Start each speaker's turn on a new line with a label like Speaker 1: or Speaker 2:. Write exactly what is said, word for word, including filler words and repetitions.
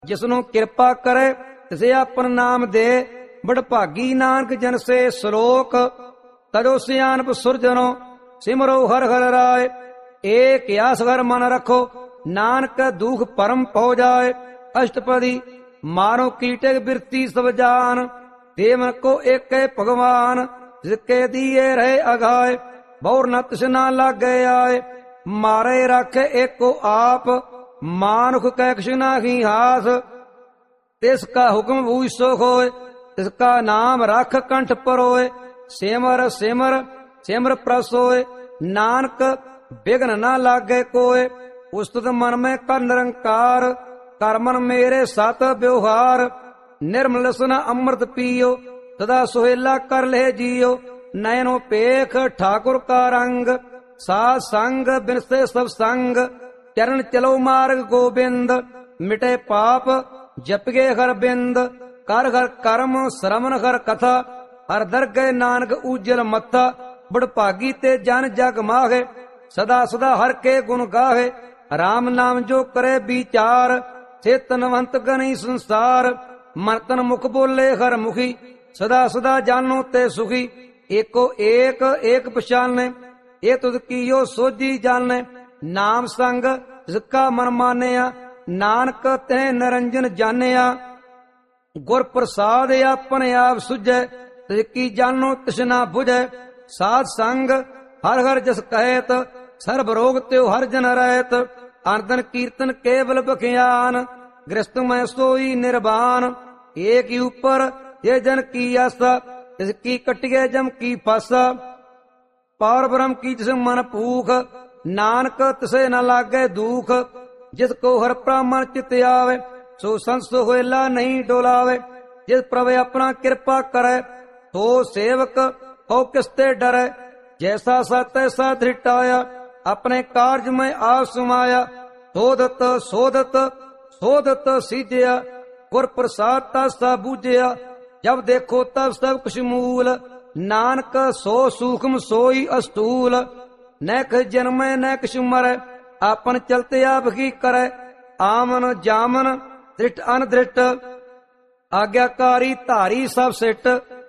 Speaker 1: ਜਿਸਨੂੰ ਕਿਰਪਾ ਕਰੇ ਤਿਸੇ ਆਪਨ ਨਾਮ ਦੇ। ਬੜਭਾਗੀ ਨਾਨਕ ਜਨ ਸੇ ਸ਼ਲੋਕ, ਤਜੋ ਸਿਆਣਪ ਸੁਰਜਨੋ ਸਿਮਰੋ ਹਰ ਹਰ ਰਾਏ। ਏਕ ਆਸ ਘਰ ਮਨ ਰੱਖੋ, ਨਾਨਕ ਦੁਖ ਪਰਮ ਪਹੁ ਜਾਏ। ਅਸ਼ਟਪਦੀ ਮਾਰੋ ਕੀਟੇ ਬਿਰਤੀ ਸਭ ਜਾਨ, ਦੇਵਨ ਕੋ ਏਕੇ ਭਗਵਾਨ। ਜਿਸਕੇ ਦੀਏ ਰਹੇ ਅਗਾਏ, ਬਹੁਰ ਨ ਤਿਸਨਾ ਲਾਗੇ ਆਏ। ਮਾਰੇ ਰੱਖੇ ਏਕੋ ਆਪ, ਮਾਨੁਖ ਕੈ ਕਿਛ ਨਾਹੀ ਹਾਸ। ਤਿਸ ਕਾ ਹੁਕਮ ਬੂਝ ਸੋ ਹੋਏ, ਤਿਸ ਕਾ ਨਾਮ ਰੱਖ ਕੰਠ ਪਰੋਏ। ਸਿਮਰ ਸਿਮਰ ਸਿਮਰ ਪ੍ਰਸ ਹੋਏ, ਨਾਨਕ ਬਿਘਨ ਨਾ ਲਾਗੇ ਕੋਏ। ਉਸਤਤ ਮਨ ਮੈਂ ਕਰ ਨਿਰੰਕਾਰ, ਕਰ ਮਨ ਮੇਰੇ ਸਤ ਵਿਵਹਾਰ। ਨਿਰਮਲ ਲਸਨ ਅੰਮ੍ਰਿਤ ਪੀਓ, ਸਦਾ ਸੁਹੇਲਾ ਕਰ ਲੈ ਜੀਓ। ਨੈਨੋ ਪੇਖ ਠਾਕੁਰ ਕਾ ਰੰਗ, ਸਾਧ ਸੰਗ ਬਿਨਸੇ ਸਭ ਸੰਗ। ਚਰਨ ਚਲੋ ਮਾਰਗ ਗੋਬਿੰਦ, ਮਿਟੇ ਪਾਪ ਜਪਗੇ ਹਰ ਬਿੰਦ। ਕਰ ਹਰ ਕਰਮ ਸ਼ਰਮਨ ਹਰ ਕਥਾ, ਹਰ ਦਰਗਹਿ ਨਾਨਕ ਉਜਲ ਮੱਥਾ। ਬੜਭਾਗੀ ਤੇ ਜਨ ਜਗ ਮਾਹੇ, ਸਦਾ ਸਦਾ ਹਰ ਕੇ ਗੁਣ ਗਾਹੇ। ਰਾਮ ਨਾਮ ਜੋ ਕਰੇ ਵਿਚਾਰ, ਸੇ ਤਨਵੰਤ ਗਨੀ ਸੰਸਾਰ। ਮਨ ਤਨ ਮੁਖ ਬੋਲੇ ਹਰ ਮੁਖੀ, ਸਦਾ ਸਦਾ ਜਾਨੋ ਤੇ ਸੁਖੀ। ਏਕੋ ਏਕ ਏਕ ਪਛਾਨੇ, ਇਹ ਤੁਧ ਕੀਓ ਸੋਝੀ ਜਾਣੇ। ਨਾਮ ਸੰਗ ਜਿਸਕਾ ਮਨ ਮਾਨਿਆ, ਨਾਨਕ ਤੈ ਨਿਰੰਜਨ ਜਾਣਿਆ। ਗੁਰ ਪ੍ਰਸਾਦ ਆਪਣੇ ਆਪ ਸੁਝੈ, ਤਿਸ ਕੀ ਜਾਨੋ ਤਿਸਨਾ ਬੁਝੈ। ਸਾਧ ਸੰਗ ਹਰ ਹਰ ਜਸ ਕਹਿਤ, ਸਰਬ ਰੋਗ ਤਿਉ ਹਰ ਜਨ ਰਹਿਤ। ਅਨੰਦਨ ਕੀਰਤਨ ਕੇਵਲ ਬਖਿਆਨ, ਗ੍ਰਸਤ ਮੈਂ ਸੋਈ ਨਿਰਵਾਨ। ਏਕ ਹੀ ਉਪਰ ਇਹ ਜਨ ਕੀ ਆਸਾ, ਤਿਸ ਕੀ ਕਟਿਐ ਜਮ ਕੀ ਫਾਸਾ। ਪਾਰ ਬ੍ਰਹਮ ਕੀ ਜਿਸ ਮਨ ਭੂਖ, ਨਾਨਕ ਤਿਸੇ ਨ ਲਾਗੇ ਦੁਖ। ਜਿਸ ਕੋ ਹਰ ਪ੍ਰਾਮਣ ਚਿਤ ਆਵੇ, ਸੋ ਸੰਸ ਹੋਇਲਾ ਨਹੀਂ ਡੋਲਾਵੇ। ਜਿਸ ਪ੍ਰਭ ਆਪਣਾ ਕਿਰਪਾ ਕਰੇ, ਸੋ ਸੇਵਕ ਹੋ ਕਿਸ ਤੇ ਡਰੈ। ਜੈਸਾ ਸਤ ਤੈਸਾ ਧ੍ਰਿਟਾਇਆ, ਆਪਣੇ ਕਾਰਜ ਮੈਂ ਆਪ ਸਮਾਇਆ। ਸੋਧਤ ਸੋਧਤ ਸੋਧਤ ਸੀਧਿਆ, ਗੁਰ ਪ੍ਰਸਾਦ ਤਾਸਾ ਬੂਝਿਆ। ਜਬ ਦੇਖੋ ਤਬ ਸਭ ਕੁਛ ਮੂਲ, ਨਾਨਕ ਸੋ ਸੂਖਮ ਸੋਈ ਅਸਤੂਲ। ਨੈ ਕਿਛ ਜਨਮੈ ਨੈ ਕਿਛ ਮਰੈ, ਆਪਨ ਚਲਤੇ ਆਪ ਕੀ ਕਰੈ। ਆਮਨ ਜਾਮਨ ਦ੍ਰਿਟ ਅਨਦ੍ਰਿਟ, ਆਗਿਆਕਾਰੀ ਧਾਰੀ ਸਭ ਸਿੱਟ।